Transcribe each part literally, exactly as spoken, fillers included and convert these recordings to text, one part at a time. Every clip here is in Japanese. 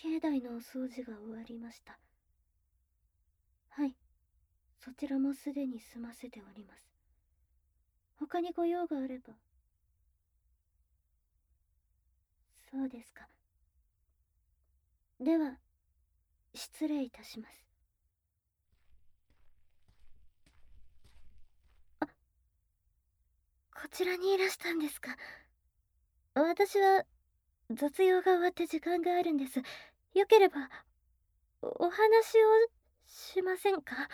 境内のお掃除が終わりました。はい、そちらもすでに済ませております。他にご用があれば。そうですか。では失礼いたします。あ、こちらにいらしたんですか。私は雑用が終わって時間があるんです。よければお話をしませんか。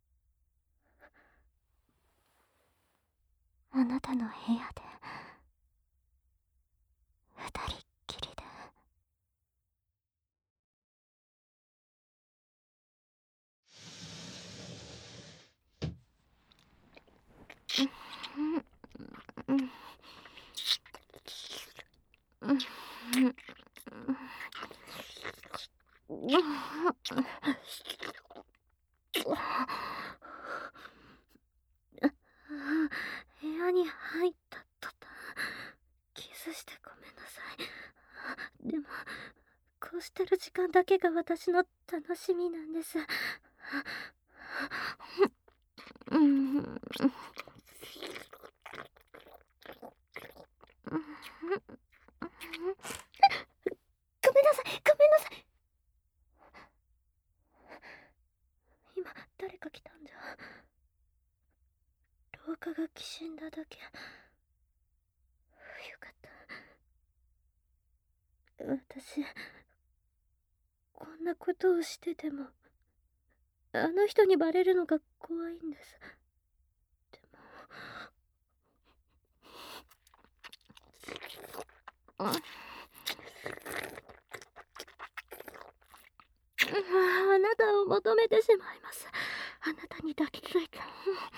あなたの部屋で二人っきりで。部屋に入った途端キスしてごめんなさい。でもこうしてる時間だけが私の楽しみなんです。うん、ごめんなさい、ごめんなさい。今誰か来たんじゃ。廊下がきしんだだけ。よかった。私こんなことをしててもあの人にバレるのが怖いんです。でもあなたを求めてしまいます。あなたに抱きついて。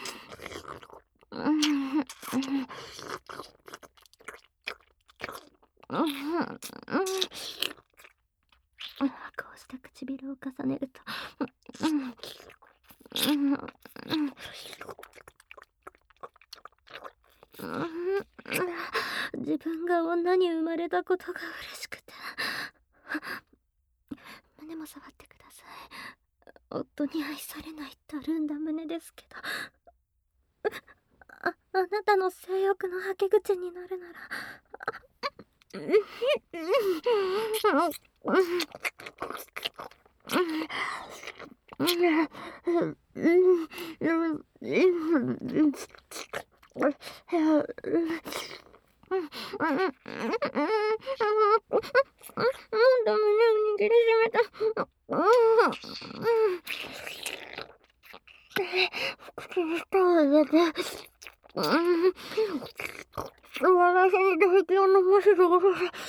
こうして唇を重ねると自分が女に生まれたことが嬉しくて。胸も触ってください。夫に愛されないたるんだ胸ですけど、あ、あなたの性欲のはけ口になるなら。胸を握りしめた。口に舌を入れて、私に唾液を飲ませてください。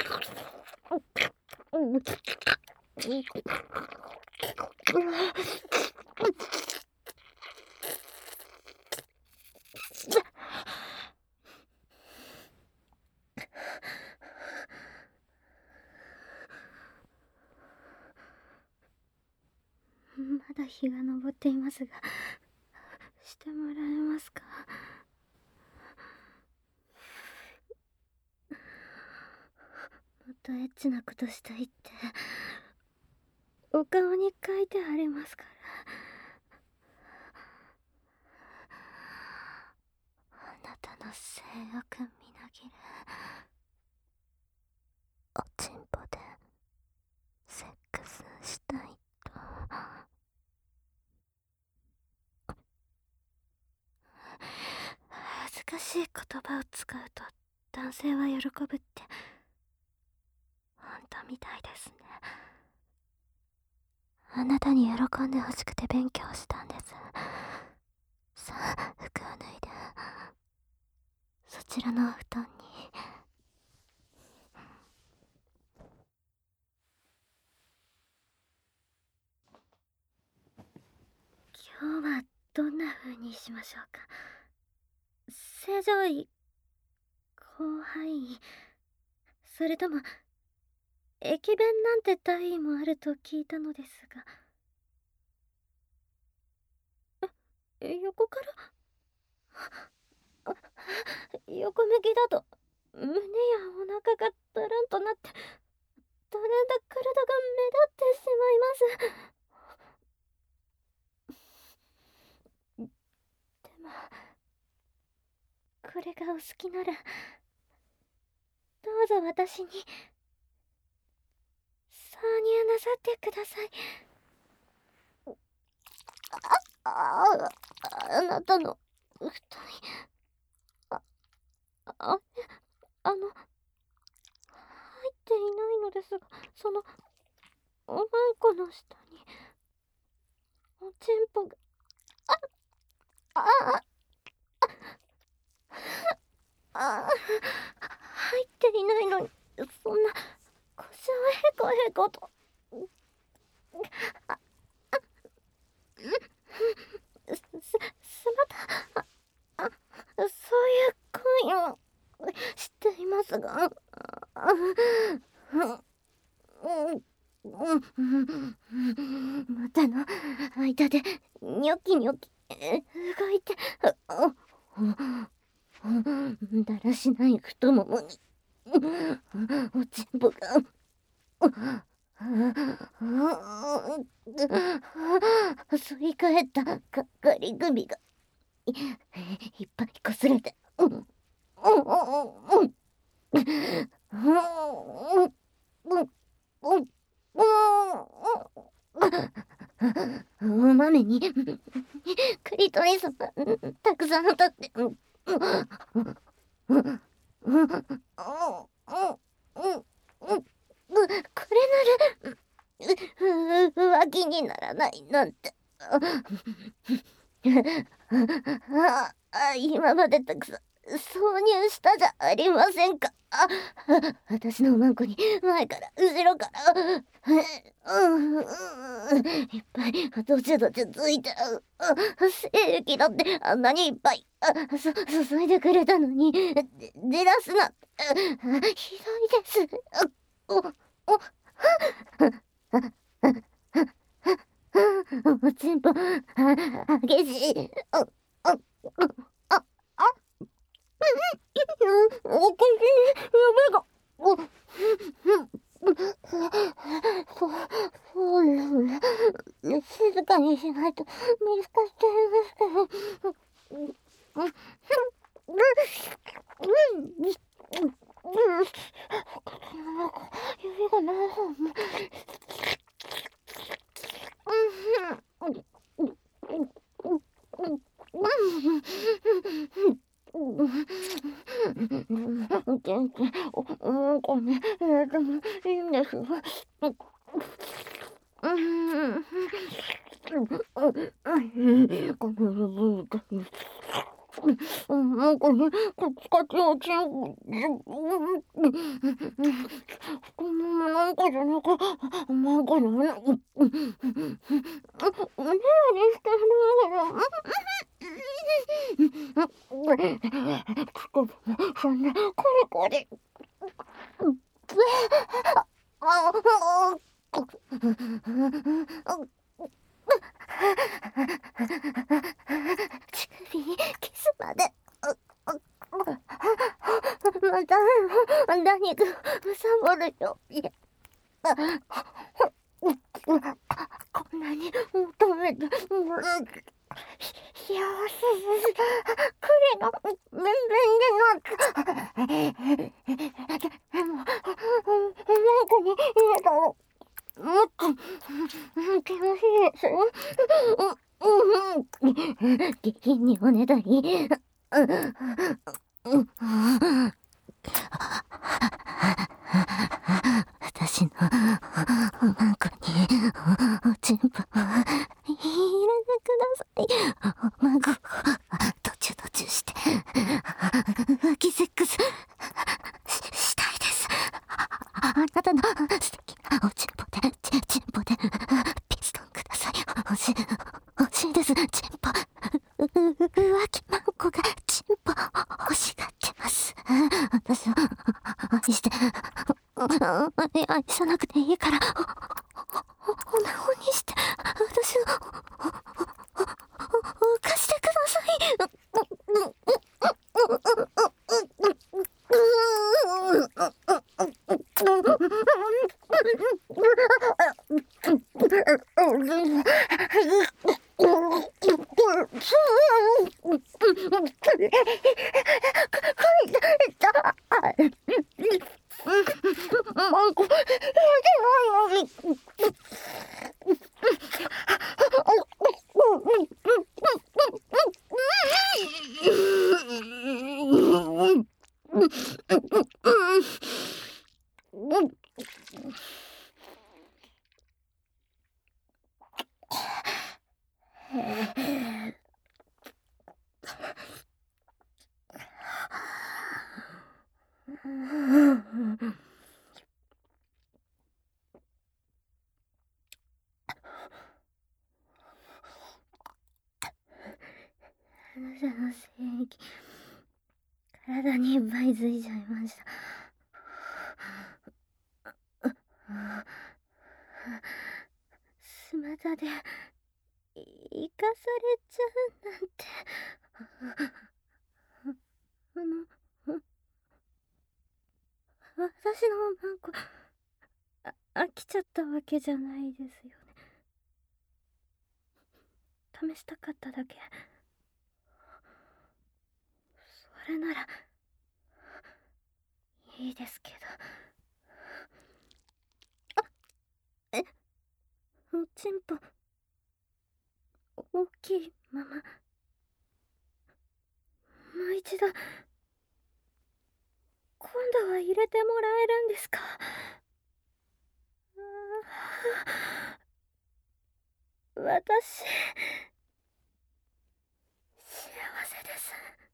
まだ日が昇っていますが、してもらえますか。もっとエッチなことしたいってお顔に書いてありますから。あなたの性欲みなぎるおちんぽでセックスしたいと。恥ずかしい言葉を使うと男性は喜ぶって本当みたいですね。あなたに喜んでほしくて勉強したんです。さあ、服を脱いでそちらのお布団に。今日はどんな風にしましょうか。正常位、広範囲、それとも駅弁なんて体位もあると聞いたのですが。え、横からあ横向きだと胸やお腹がだらんとなって、だんだん体がでもこれがお好きならどうぞ私に挿入なさってください。あああなたの太いあああの入っていないのですが、そのおまんこの下におちんぽがああああ入っていないのに、そんな腰をへこへことあすすまたああそういう行為をしていますが、あ股の間でニョキニョキ動いて、だらしない太ももにおちんぽが反り返ったかかり組がいっぱいこすれて、お豆にクリトリスがたくさん当たって、これなら浮気にならないなんて。今までたくさん挿入したじゃありませんか。私のマンコに前から後ろからいっぱいどちどちついて、精液だってあんなにいっぱいそ注いでくれたのに出だすなんてひどいです。おおおちんぽ激しい。ああああおかしい夢が。そうそうですね。静かにしないと見つかっちゃいますけど。指がない方も。全然おもんこに入れてもいいんですが。この部分がおもんこにカチカチ落ちる。このなんかじゃなくおまんこのおねおねおねにしてるのそんなコリコリ乳首にキスまで。また何かむさぼるよ。こんなに求めて幸せです。栗がビンビンになって。でも、おまんこに入れたら、もっと、気持ちいいですよ。下品におねだり。私のおまんこにおちんぽを入れてください。おまんこドチュドチュして浮気セックス し, したいです。あなたの素敵なおちんぽでちちんぽでピストンください。欲しい欲しいです。ちんぽ浮気マンコがちんぽ欲しがってます。私を愛して愛さなくていいからおなほにして私を浮かしてください。 あなたの精液、体にいっぱいついちゃいました。スマタで生かされちゃうなんて。あの、私のマンコ、あ飽きちゃったわけじゃないですよね。試したかっただけ。それならいいですけど。あえおちんぽ大きいまま、もう一度今度は入れてもらえるんですか？私幸せです。